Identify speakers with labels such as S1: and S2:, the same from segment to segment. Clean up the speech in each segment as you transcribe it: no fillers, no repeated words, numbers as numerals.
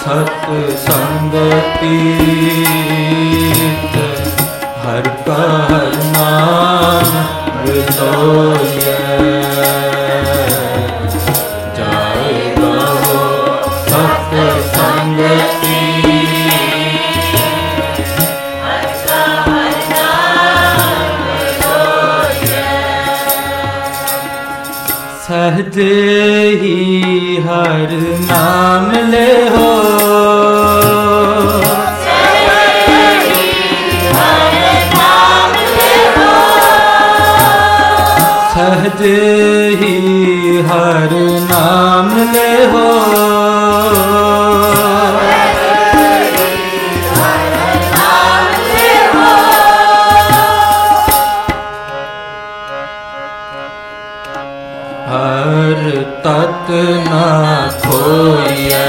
S1: सत संगति हर का हर नाम बिलोय जाए बहो सत संगति हर का हर नाम बिलोय सहजे ही हर नाम ले हो सहजे ही हर नाम ले हो हर तत न खोइए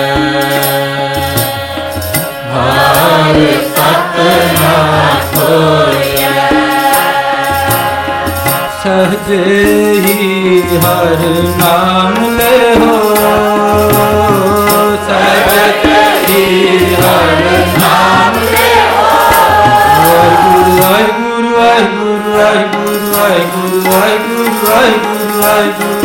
S1: हर तत न खोइए सहजे ही हर नाम ले हो सहजे ही हर नाम ले हो वाहिगुरु वाहिगुरु वाहिगुरु वाहिगुरु वाहिगुरु वाहिगुरु वाहिगुरु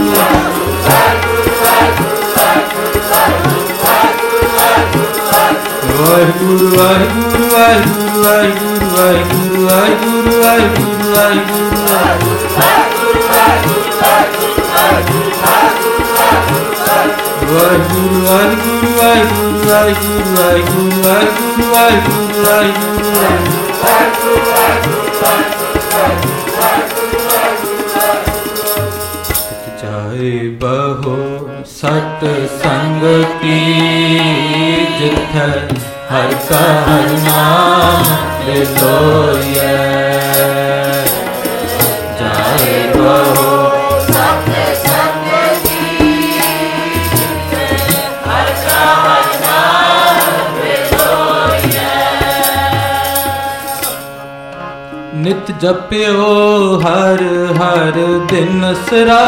S1: वाहिगुरु वाहिगुरु वाहिगुरु वाहिगुरु वाहिगुरु वाहिगुरु वाहिगुरु वाहिगुरु जाए बहो सत संगति जिथ हर का हर नाम बिलोय जाए बहो सत संगति हर का हर नाम बिलोय नित जप्यो हर हर दिन सरा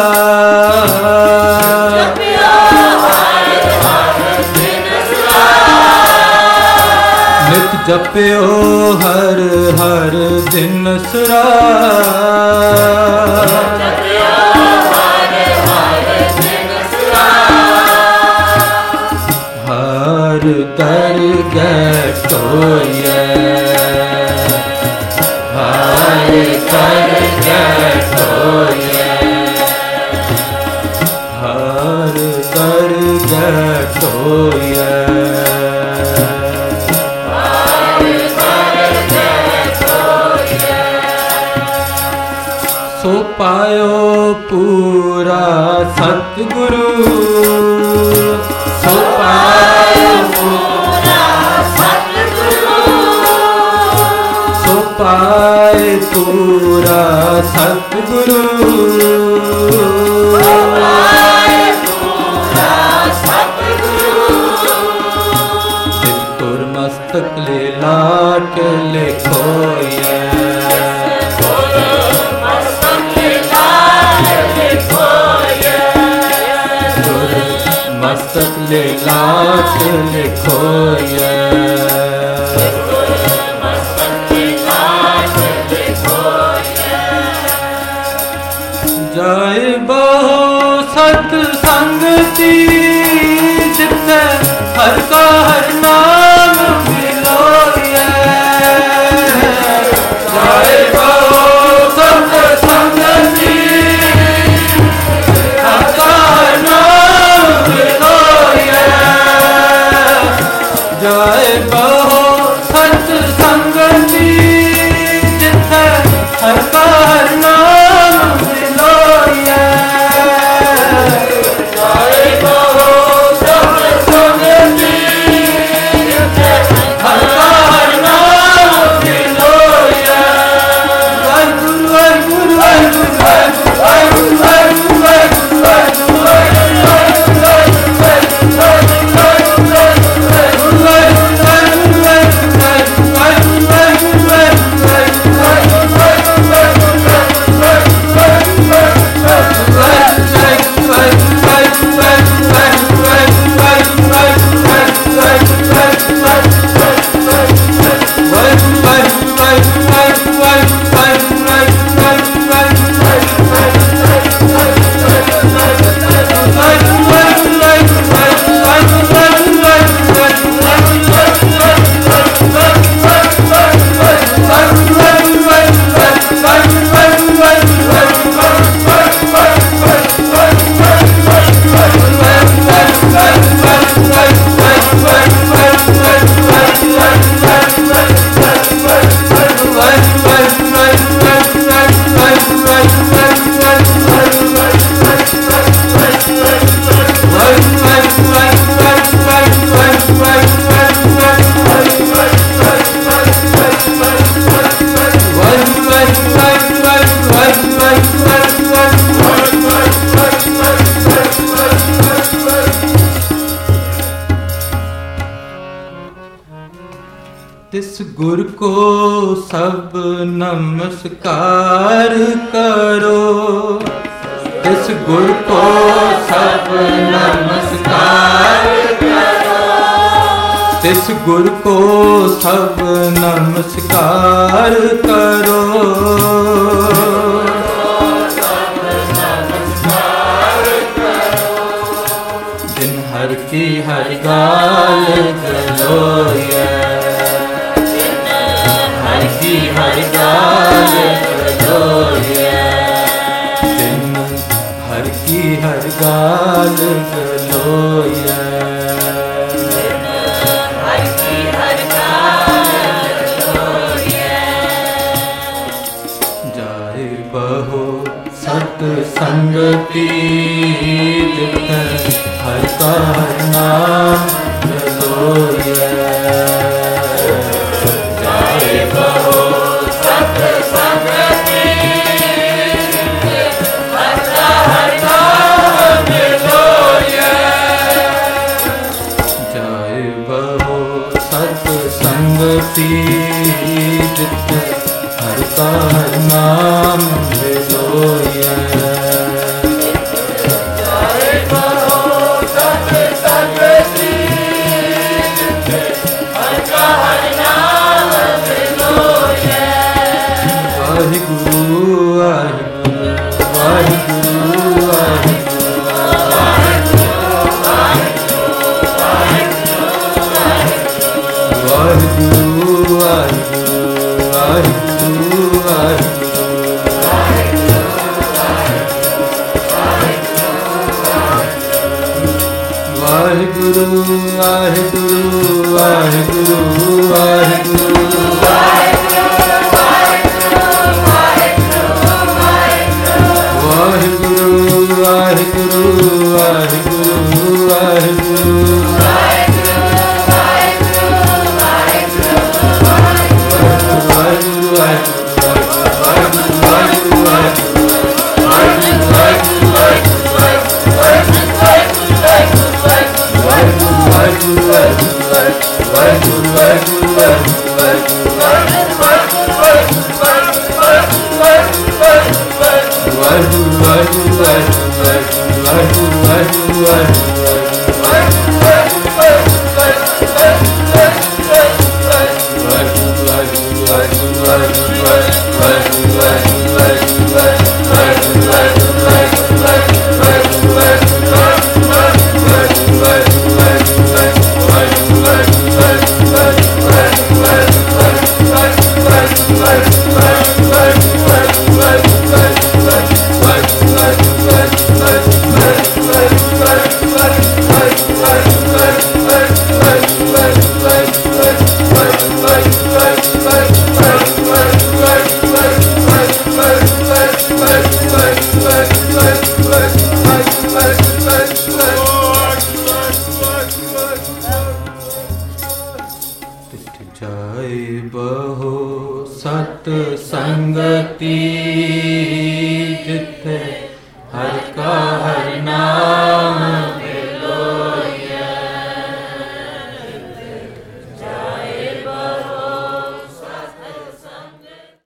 S1: नित जप्यो हर हर दिन सरा हर दर गटोय हर दर गटोय हर दर गटोय सो पायो पूरा सतगुरु सो पायो पूरा सतगुरु सो पाए पूरा सतगुरु सो पाए पूरा सतगुरु चित्तुर मस्तक ले लाट लिखोय मस्तक ले लाट लिखोय जाए बहो सत संगति जिथ हर का हर नाम बिलोय जाए बहो सत संगति हर का हर नाम बिलोय जाए बहो सत संगति जिथ हर का हर नाम बिलोय जाए बहो सत संगति तिस गुर को सब नमस्कार करो, तिस गुर को सब नमस्कार करो, तिस गुर को सब नमस्कार करो। जिन हर की हर गाल गलोए, हर गाल गलोए, दिन हर की हर गाल गलोए, हर की हर गाल गलोए। जाए बहो सत संगति जित हर का हर नाम गलोए, जाए बहो जित हर का हर नाम लोया। जाए बहो सत संगति जित हर का हर नाम लोया। वाहिगुरु वाहिगुरु वाहिगुरु वाहिगुरु Vai,